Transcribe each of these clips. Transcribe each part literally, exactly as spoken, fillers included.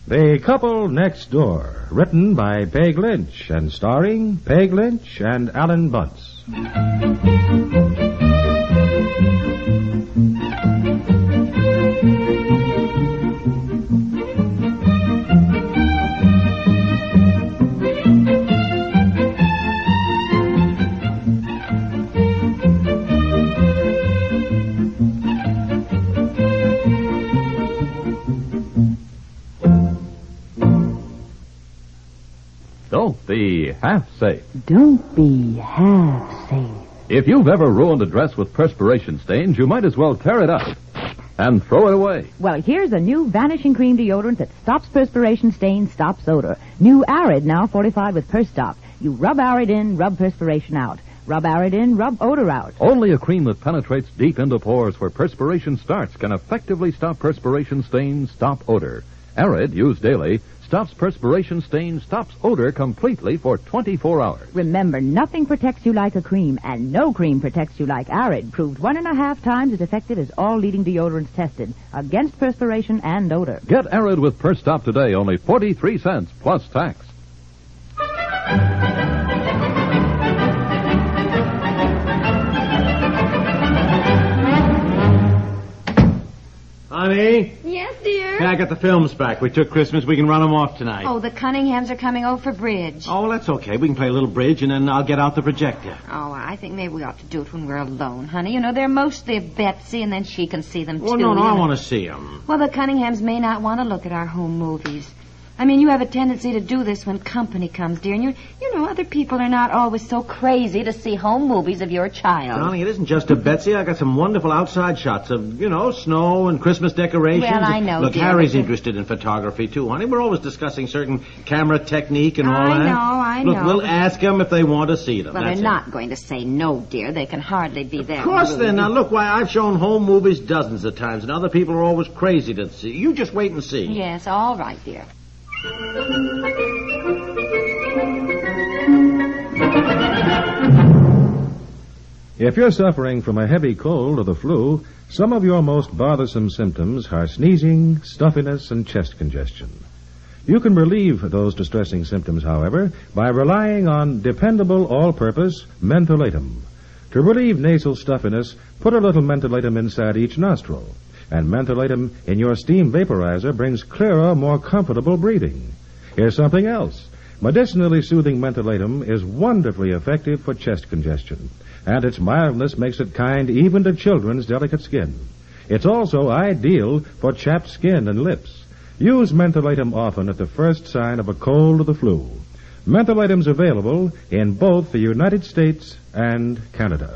The Couple Next Door, written by Peg Lynch and starring Peg Lynch and Alan Bunce. Don't be half safe. Don't be half safe. If you've ever ruined a dress with perspiration stains, you might as well tear it up and throw it away. Well, here's a new Vanishing Cream deodorant that stops perspiration stains, stops odor. New Arid, now fortified with Perstop. You rub Arid in, rub perspiration out. Rub Arid in, rub odor out. Only a cream that penetrates deep into pores where perspiration starts can effectively stop perspiration stains, stop odor. Arid, used daily, stops perspiration stains, stops odor completely for twenty-four hours. Remember, nothing protects you like a cream, and no cream protects you like Arid, proved one and a half times as effective as all leading deodorants tested against perspiration and odor. Get Arid with Perstop today, only forty-three cents plus tax. Honey? Yes, dear? Yeah, I got the films back. We took Christmas. We can run them off tonight. Oh, the Cunninghams are coming over for bridge. Oh, well, that's okay. We can play a little bridge, and then I'll get out the projector. Oh, I think maybe we ought to do it when we're alone, honey. You know, they're mostly of Betsy, and then she can see them, Well, too. no, no, you I know. want to see them. Well, the Cunninghams may not want to look at our home movies. I mean, you have a tendency to do this when company comes, dear, and you you know, other people are not always so crazy to see home movies of your child. Darling, it isn't just a Betsy. I got some wonderful outside shots of, you know, snow and Christmas decorations. Well, I know, Look, dear, Harry's but- interested in photography, too, honey. We're always discussing certain camera technique and all I that. know, I Look, know, we'll but- ask them if they want to see them. Well, That's they're it. not going to say no, dear. They can hardly be there. Of course then. Now, look, why I've shown home movies dozens of times, and other people are always crazy to see. You just wait and see. Yes, all right, dear. If you're suffering from a heavy cold or the flu, some of your most bothersome symptoms are sneezing, stuffiness, and chest congestion. You can relieve those distressing symptoms, however, by relying on dependable all-purpose mentholatum. To relieve nasal stuffiness, put a little mentholatum inside each nostril. And mentholatum in your steam vaporizer brings clearer, more comfortable breathing. Here's something else. Medicinally soothing mentholatum is wonderfully effective for chest congestion, and its mildness makes it kind even to children's delicate skin. It's also ideal for chapped skin and lips. Use mentholatum often at the first sign of a cold or the flu. Mentholatum's available in both the United States and Canada.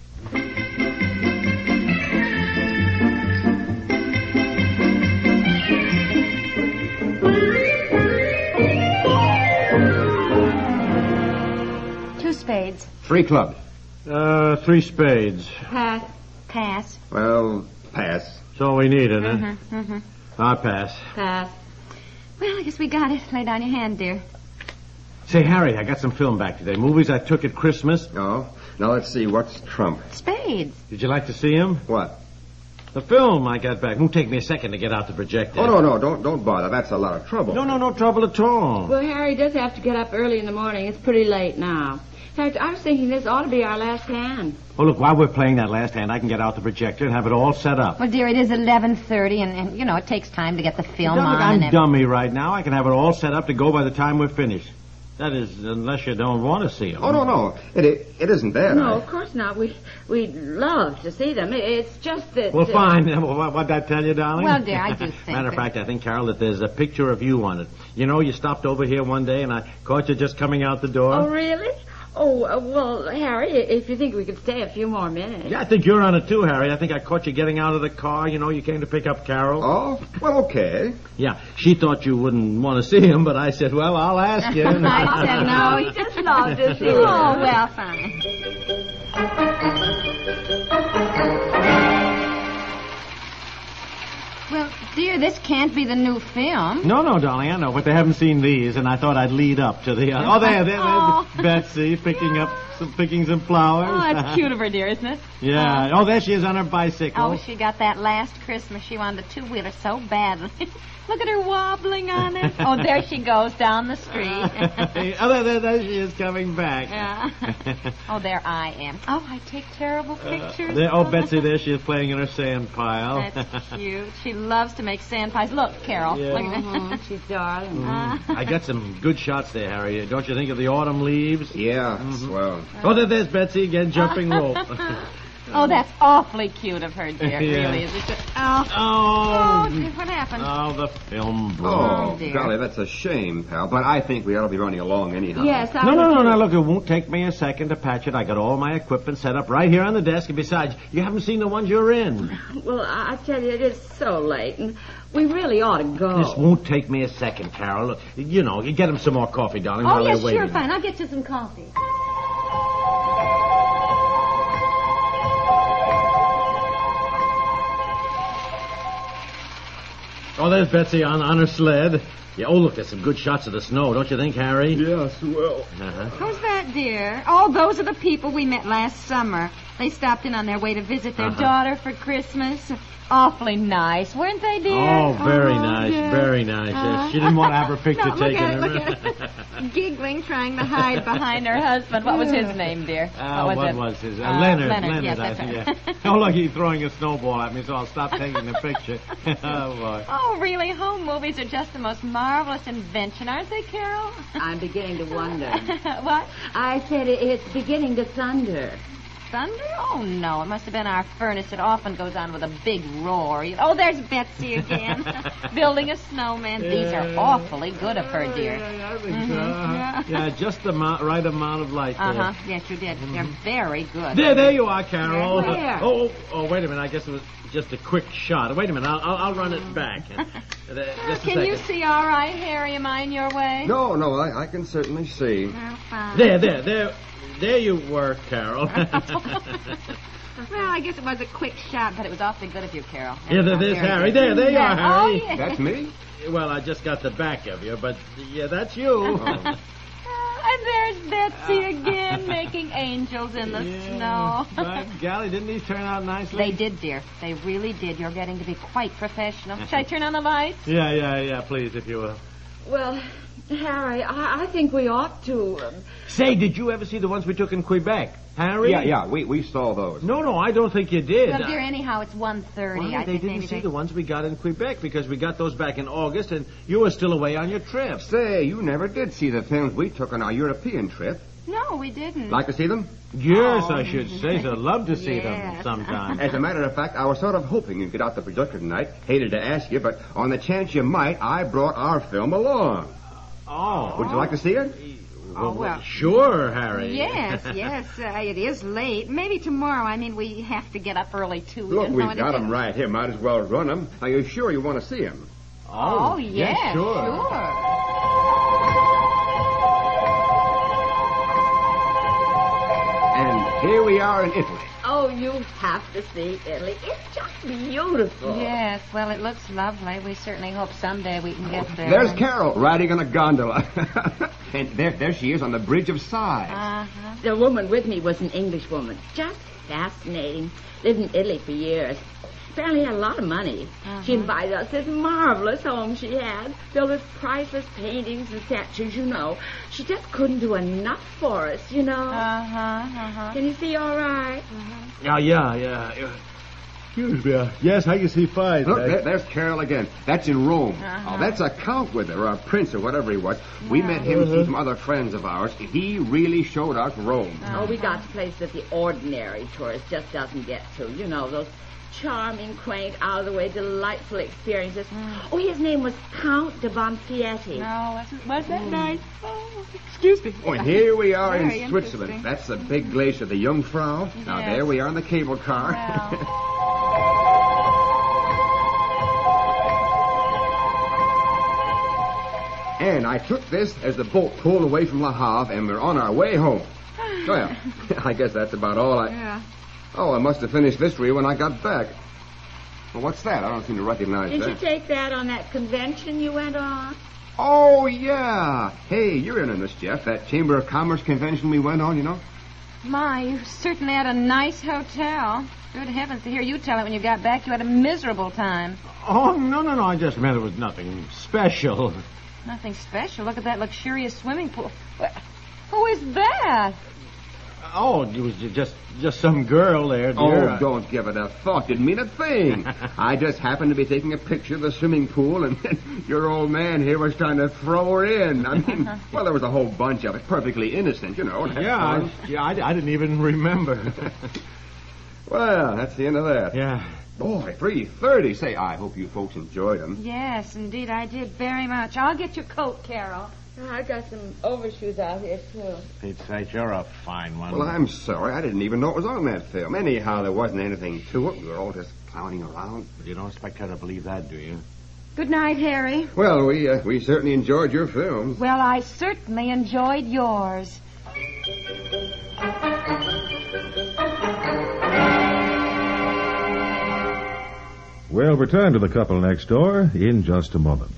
Two spades. Three clubs. Uh, three spades. Pass. Pass. Well, pass. That's all we need, isn't it? Mm-hmm, mm-hmm. I'll pass. Pass. Well, I guess we got it. Lay down your hand, dear. Say, Harry, I got some film back today. Movies I took at Christmas. Oh, now let's see. What's Trump? Spades. Did you like to see him? What? The film I got back. Won't take me a second to get out the projector. Oh, no, no, don't don't bother. That's a lot of trouble. No, no, no trouble at all. Well, Harry does have to get up early in the morning. It's pretty late now. In fact, I was thinking this ought to be our last hand. Oh, look, while we're playing that last hand, I can get out the projector and have it all set up. Well, dear, it is eleven thirty, and, and, you know, it takes time to get the film Don't on. look, and I'm everything. dummy right now. I can have it all set up to go by the time we're finished. That is, unless you don't want to see them. Oh, no, no. It it, it isn't that. No, I... of course not. We, we'd love to see them. It- It's just that... Well, uh, fine. What, what'd I tell you, darling? Well, dear, I do think Matter of that- fact, I think, Carol, that there's a picture of you on it. You know, you stopped over here one day, and I caught you just coming out the door. Oh, really? Oh, uh, well, Harry, if you think we could stay a few more minutes. Yeah, I think you're on it, too, Harry. I think I caught you getting out of the car. You know, you came to pick up Carol. Oh, well, okay. Yeah, she thought you wouldn't want to see him, but I said, well, I'll ask you. I said no. He just loved to see Oh, them. well, fine. Well, dear, this can't be the new film. No, no, darling, I know, but they haven't seen these, and I thought I'd lead up to the... Uh, oh, there, there, Oh. there, Betsy, picking up some, picking some flowers. Oh, that's cute of her, dear, isn't it? Yeah. Oh, there she is on her bicycle. Oh, she got that last Christmas. She wanted a two-wheeler so badly. Look at her wobbling on Oh, there she goes down the street. Oh, there, there, there she is coming back. Yeah. Oh, there I am. Oh, I take terrible pictures. Uh, there, oh, Betsy, there she is playing in her sand pile. That's cute. She loves to make sand pies. Look, Carol. Yeah. Look at Mhm, she's darling. Mm. I got some good shots there, Harry. Don't you think of the autumn leaves? Yeah, Mm-hmm. swell. Oh, there, there's Betsy again, jumping rope. Oh, that's awfully cute of her, dear. Yeah. Really, is it? Just, oh. Oh. Oh, dear, what happened? Oh, the film broke. Oh, dear. golly, that's a shame, pal. But I think we ought to be running along anyhow. Yes, I No, no, would no, too. no, look, it won't take me a second to patch it. I got all my equipment set up right here on the desk, and besides, you haven't seen the ones you're in. Well, I I tell you, it is so late, and we really ought to go. This won't take me a second, Carol. Look, you know, you get them some more coffee, darling, Oh, while yes, they're waiting. sure, fine. I'll get you some coffee. Oh, there's Betsy on, on her sled. Yeah, oh, look, there's some good shots of the snow, don't you think, Harry? Yeah, swell. Uh-huh. Who's that, dear? Oh, those are the people we met last summer. They stopped in on their way to visit their Uh-huh. daughter for Christmas. Awfully nice, weren't they, dear? Oh, very Oh, nice, dear. very nice. Uh-huh. Yes, she didn't want to have her picture No, look taken. at it, look at it. Giggling, trying to hide behind her husband. What was his name, dear? Uh, what it? was his? Uh, Uh, Leonard. Leonard, yes, I that's think. right. Yeah. Oh, look, he's throwing a snowball at me, so I'll stop taking the picture. Oh, boy. Oh, really? Home movies are just the most marvelous invention, aren't they, Carol? I'm beginning to wonder. What? I said it, it's beginning to thunder. Thunder? Oh, no. It must have been our furnace. It often goes on with a big roar. Oh, there's Betsy again. Building a snowman. These are awfully good of her, dear. Yeah, yeah, I think Mhm, so. Uh-huh. yeah. Yeah, just the amount, right amount of light there. Uh-huh. Yes, you did. They're very good. There, there you are, Carol. Where? Oh, oh, oh, wait a minute. I guess it was just a quick shot. Wait a minute. I'll, I'll, I'll run it back. Uh, just a Can you second. see all right, Harry? Am I in your way? No, no, I, I can certainly see. Oh, fine. There, there, there. There you were, Carol. Well, I guess it was a quick shot, but it was awfully good of you, Carol. Yeah, there, there's Very Harry. good. There, there you are, Oh, Harry. yeah. That's me? Well, I just got the back of you, but yeah, that's you. And there's Betsy again, making angels in the Yeah, snow. But, golly, didn't these turn out nicely? They did, dear. They really did. You're getting to be quite professional. Should I turn on the lights? Yeah, yeah, yeah, please, if you will. Well, Harry, I, I think we ought to. Um, Say, did you ever see the ones we took in Quebec? Harry? Yeah, yeah, we, we saw those. No, no, I don't think you did. Well, dear, anyhow, it's one thirty. Why, I they think didn't maybe see they... the ones we got in Quebec because we got those back in August and you were still away on your trip. Say, you never did see the films we took on our European trip. No, we didn't. Like to see them? Yes, Oh. I should say so. Love to see them Yes. sometime. As a matter of fact, I was sort of hoping you'd get out the projector tonight. Hated to ask you, but on the chance you might, I brought our film along. Oh. Would you like to see it? Oh, well. Sure, Harry. Yes, yes. Uh, it is late. Maybe tomorrow. I mean, we have to get up early, too. Look, You know, we've and got it- them right here. Might as well run them. Are you sure you want to see them? Oh, yes, yes, sure. sure. And here we are in Italy. oh, you have to see Italy. It's just beautiful. Yes, well, it looks lovely. We certainly hope someday we can get there. There's Carol riding on a gondola. And there, there she is on the Bridge of Sighs. Uh-huh. The woman with me was an English woman. Just fascinating. Lived in Italy for years. Apparently had a lot of money. She invited us to this marvelous home she had, filled with priceless paintings and statues, you know. She just couldn't do enough for us, you know. Uh-huh, uh-huh. Can you see all right? Yeah, yeah, yeah. Excuse me. uh, Yes, I can see fine. Look, Uh, there, there's Carol again. That's in Rome. Uh-huh. Oh, that's a count with her, or a prince, or whatever he was. We met him through some other friends of ours. He really showed us Rome. Oh, we got to places that the ordinary tourist just doesn't get to. You know, those charming, quaint, out-of-the-way, delightful experiences. Oh, his name was Count de Bonfietti. No, wasn't, was that nice? Oh, excuse me. Oh, and here we are Very in Switzerland. interesting. That's the big glacier, the Jungfrau. Now, Yes. there we are in the cable car. Well. And I took this as the boat pulled away from Le Havre, and we're on our way home. Well, I guess that's about all I... Yeah. Oh, I must have finished this for you when I got back. Well, what's that? I don't seem to recognize Did that. you take that on that convention you went on? Oh, yeah. Hey, you're in on this, Jeff. That Chamber of Commerce convention we went on, you know? My, you certainly had a nice hotel. Good heavens, to hear you tell it when you got back, you had a miserable time. Oh, no, no, no. I just meant it was nothing special. Nothing special. Look at that luxurious swimming pool. Wh- Who is that? Oh, it was just just some girl there, dear. Oh, don't give it a thought. Didn't mean a thing. I just happened to be taking a picture of the swimming pool, and your old man here was trying to throw her in. I mean, well, there was a whole bunch of it, perfectly innocent, you know. Yeah, I, yeah, I, I didn't even remember. Well, that's the end of that. Yeah. Boy, three thirty. Say, I hope you folks enjoyed them. Yes, indeed, I did very much. I'll get your coat, Carol. I got some overshoes out here, too. Pete's sake, you're a fine one. Well, I'm sorry. I didn't even know it was on that film. Anyhow, there wasn't anything to it. We were all just clowning around. But you don't expect her to believe that, do you? Good night, Harry. Well, we uh, we certainly enjoyed your film. Well, I certainly enjoyed yours. We'll return to the couple next door in just a moment.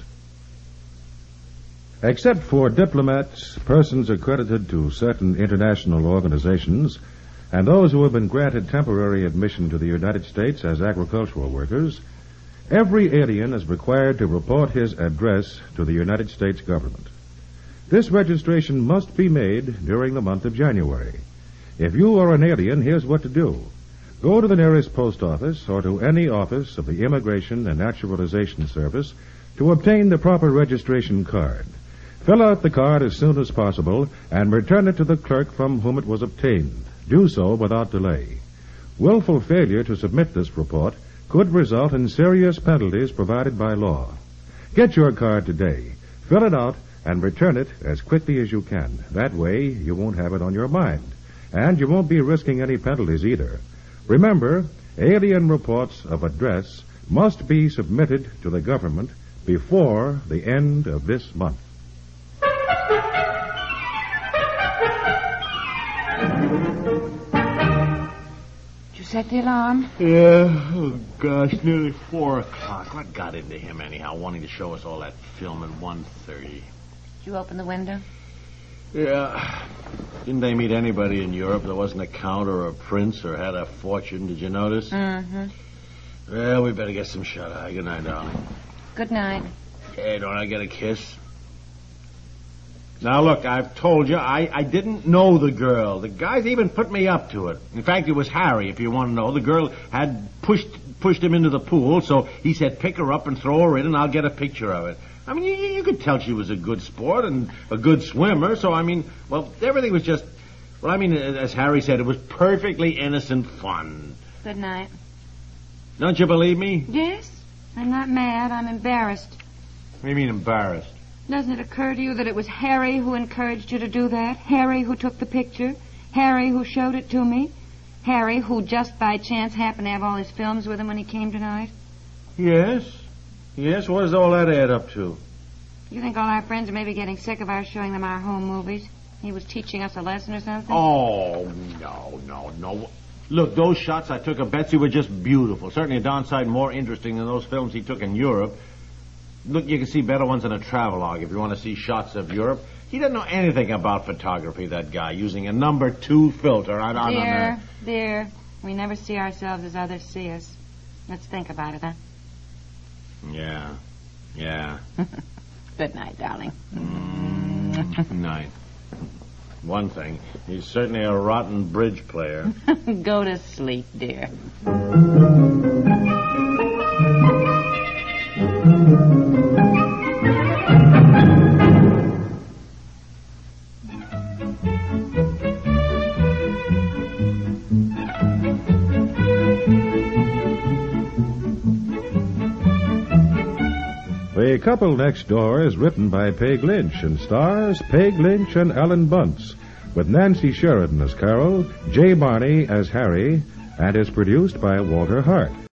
Except for diplomats, persons accredited to certain international organizations, and those who have been granted temporary admission to the United States as agricultural workers, every alien is required to report his address to the United States government. This registration must be made during the month of January. If you are an alien, here's what to do. Go to the nearest post office or to any office of the Immigration and Naturalization Service to obtain the proper registration card. Fill out the card as soon as possible and return it to the clerk from whom it was obtained. Do so without delay. Willful failure to submit this report could result in serious penalties provided by law. Get your card today. Fill it out and return it as quickly as you can. That way, you won't have it on your mind. And you won't be risking any penalties either. Remember, alien reports of address must be submitted to the government before the end of this month. Did you set the alarm? Yeah. Oh, gosh, nearly four o'clock. What got into him, anyhow, wanting to show us all that film at one thirty? Did you open the window? Yeah. Didn't they meet anybody in Europe that wasn't a count or a prince or had a fortune? Did you notice? Mm-hmm. Well, we better get some shut-eye. Good night, darling. Good night. Hey, don't I get a kiss? Now, look, I've told you, I, I didn't know the girl. The guys even put me up to it. In fact, it was Harry, if you want to know. The girl had pushed pushed him into the pool, so he said pick her up and throw her in, and I'll get a picture of it. I mean, you, you could tell she was a good sport and a good swimmer, so, I mean, well, everything was just, well, I mean, as Harry said, it was perfectly innocent fun. Good night. Don't you believe me? Yes. I'm not mad. I'm embarrassed. What do you mean embarrassed? Doesn't it occur to you that it was Harry who encouraged you to do that? Harry who took the picture? Harry who showed it to me? Harry who just by chance happened to have all his films with him when he came tonight? Yes. Yes, what does all that add up to? You think all our friends are maybe getting sick of our showing them our home movies? He was teaching us a lesson or something? Oh, no, no, no. Look, those shots I took of Betsy were just beautiful. Certainly a darn sight more interesting than those films he took in Europe. Look, you can see better ones in a travelogue if you want to see shots of Europe. He doesn't know anything about photography, that guy, using a number two filter. I, I dear, don't know. dear, we never see ourselves as others see us. Let's think about it, huh? Yeah, yeah. Good night, darling. Mm, night. One thing, he's certainly a rotten bridge player. Go to sleep, dear. The Couple Next Door is written by Peg Lynch and stars Peg Lynch and Alan Bunce, with Nancy Sheridan as Carol, Jay Barney as Harry, and is produced by Walter Hart.